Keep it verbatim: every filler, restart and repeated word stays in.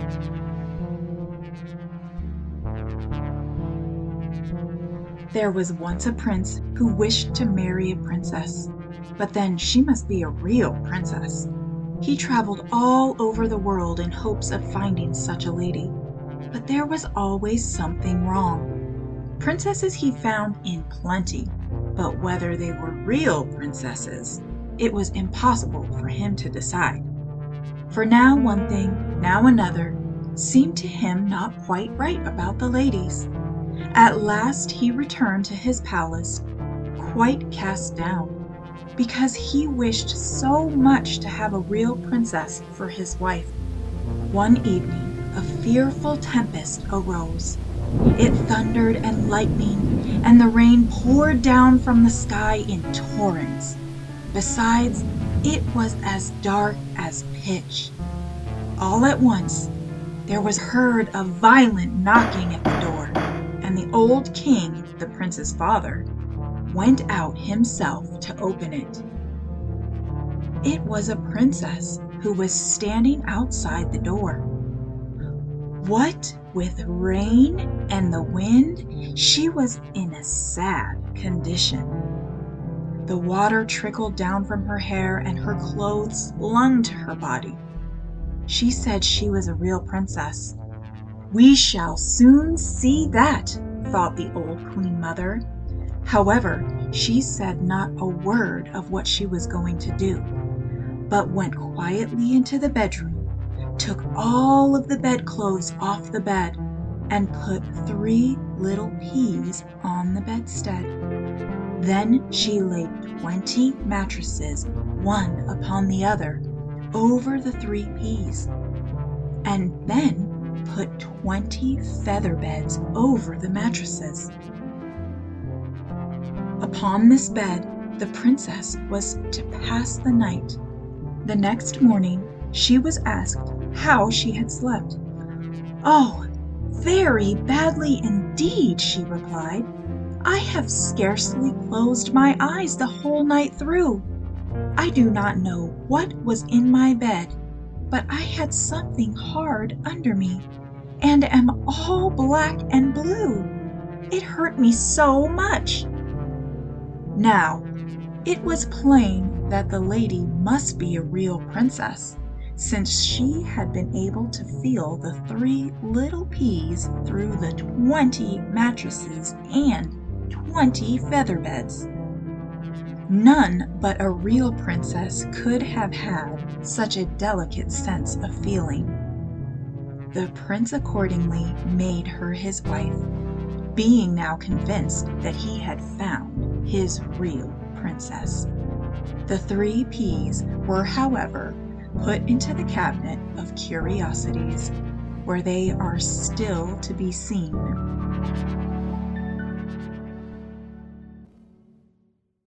There was once a prince who wished to marry a princess, but then she must be a real princess. He traveled all over the world in hopes of finding such a lady, but there was always something wrong. Princesses he found in plenty, but whether they were real princesses, it was impossible for him to decide. For now one thing, now another, seemed to him not quite right about the ladies. At last he returned to his palace, quite cast down, because he wished so much to have a real princess for his wife. One evening a fearful tempest arose. It thundered and lightning, and the rain poured down from the sky in torrents. Besides, it was as dark as pitch. All at once there was heard a violent knocking at the door, and the old king, the prince's father, went out himself to open it. It was a princess who was standing outside the door. What with rain and the wind, she was in a sad condition. The water trickled down from her hair and her clothes clung to her body. She said she was a real princess. "We shall soon see that," thought the old queen mother. However, she said not a word of what she was going to do, but went quietly into the bedroom, took all of the bedclothes off the bed, and put three little peas on the bedstead. Then she laid twenty mattresses, one upon the other, over the three peas, and then put twenty feather beds over the mattresses. Upon this bed the princess was to pass the night. The next morning she was asked how she had slept. "Oh, very badly indeed," she replied. "I have scarcely closed my eyes the whole night through. I do not know what was in my bed, but I had something hard under me, and am all black and blue. It hurt me so much." Now, it was plain that the lady must be a real princess, since she had been able to feel the three little peas through the twenty mattresses and twenty feather beds. None but a real princess could have had such a delicate sense of feeling. The prince accordingly made her his wife, being now convinced that he had found his real princess. The three peas were, however, put into the cabinet of curiosities, where they are still to be seen.